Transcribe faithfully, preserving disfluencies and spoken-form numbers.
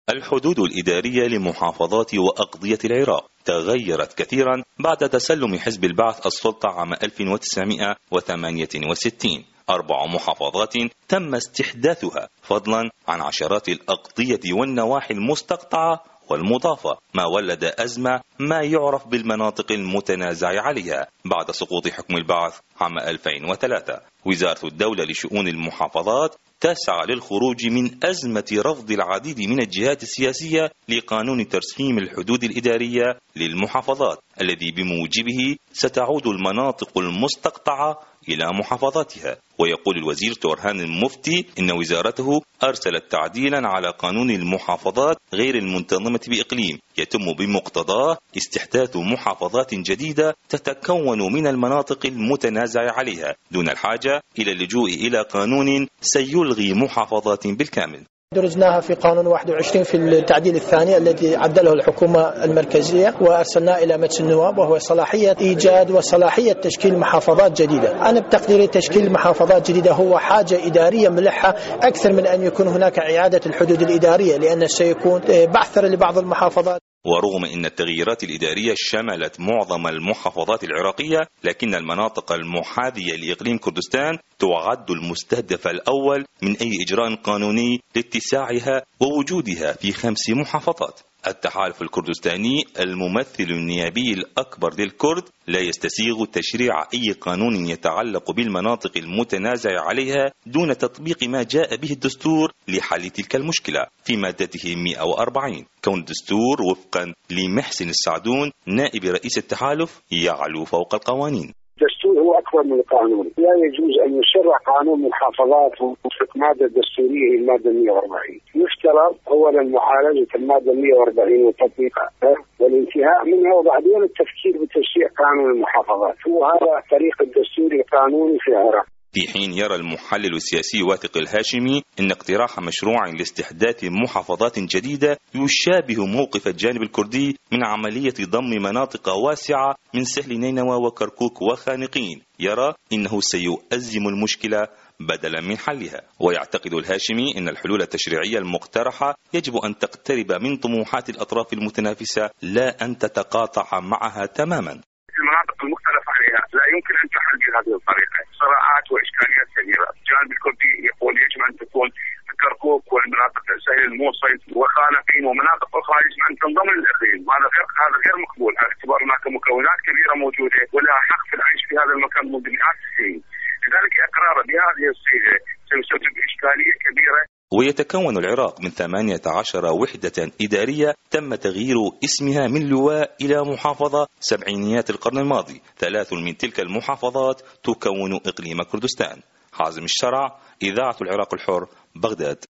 الحدود الإدارية لمحافظات وأقضية العراق تغيرت كثيرا بعد تسلم حزب البعث السلطة عام ألف وتسعمائة وثمانية وستين. أربع محافظات تم استحداثها فضلا عن عشرات الأقضية والنواحي المستقطعة والمضافة، ما ولد أزمة ما يعرف بالمناطق المتنازع عليها بعد سقوط حكم البعث عام ألفين وثلاثة. وزارة الدولة لشؤون المحافظات تسعى للخروج من أزمة رفض العديد من الجهات السياسية لقانون ترسيم الحدود الإدارية للمحافظات، الذي بموجبه ستعود المناطق المستقطعة إلى محافظاتها. ويقول الوزير تورهان المفتي إن وزارته أرسلت تعديلا على قانون المحافظات غير المنتظمة بإقليم يتم بمقتضاه استحداث محافظات جديدة تتكون من المناطق المتنازع عليها دون الحاجة إلى اللجوء إلى قانون سيلغي محافظات بالكامل. درجناها في قانون واحد وعشرين في التعديل الثاني الذي عدله الحكومة المركزية، وأرسلناه إلى مجلس النواب، وهو صلاحية إيجاد وصلاحية تشكيل محافظات جديدة. أنا بتقديري تشكيل محافظات جديدة هو حاجة إدارية ملحة أكثر من أن يكون هناك إعادة الحدود الإدارية، لأن سيكون بعثر لبعض المحافظات. ورغم أن التغييرات الإدارية شملت معظم المحافظات العراقية، لكن المناطق المحاذية لإقليم كردستان تعد المستهدف الأول من أي إجراء قانوني لاتساعها ووجودها في خمس محافظات. التحالف الكردستاني الممثل النيابي الأكبر للكرد لا يستسيغ تشريع أي قانون يتعلق بالمناطق المتنازع عليها دون تطبيق ما جاء به الدستور لحل تلك المشكلة في مادته مئة وأربعين. كون الدستور وفقا لمحسن السعدون نائب رئيس التحالف يعلو فوق القوانين. الدستور هو أكبر من القانون، لا يجوز أن يشرع قانون محافظات وفق مادة دستورية المادة مئة وأربعين. يفترض أولا معالجة المادة مئة وأربعين وتطبيقها والانتهاء منها، وبعدين التفكير بتشريع قانون المحافظات. هو هذا الطريق الدستوري القانوني في العراق. في حين يرى المحلل السياسي واثق الهاشمي أن اقتراح مشروع لاستحداث محافظات جديدة يشابه موقف الجانب الكردي من عملية ضم مناطق واسعة من سهل نينوى وكركوك وخانقين، يرى إنه سيؤزم المشكلة بدلا من حلها. ويعتقد الهاشمي أن الحلول التشريعية المقترحة يجب أن تقترب من طموحات الأطراف المتنافسة لا أن تتقاطع معها تماما. المناطق المختلف عليها لا يمكن أن تحل بهذه الطريقة، صراعات وإشكاليات كبيرة. الجانب الكردي يقول يجب أن تكون كركوك والمناطق سهل الموصل وخانقين ومناطق أخرى يجب أن تنضم للإقليم، وهذا غير هذا غير مقبول على اعتبار هناك مكونات كبيرة موجودة ولها حق في العيش في هذا المكان منذ مئات السنين. لذلك إقراره بهذه الصيغة سيسبب إشكالية كبيرة. ويتكون العراق من ثمانية عشر وحدة إدارية تم تغيير اسمها من لواء إلى محافظة سبعينيات القرن الماضي. ثلاث من تلك المحافظات تكون إقليم كردستان. حازم الشرع، إذاعة العراق الحر، بغداد.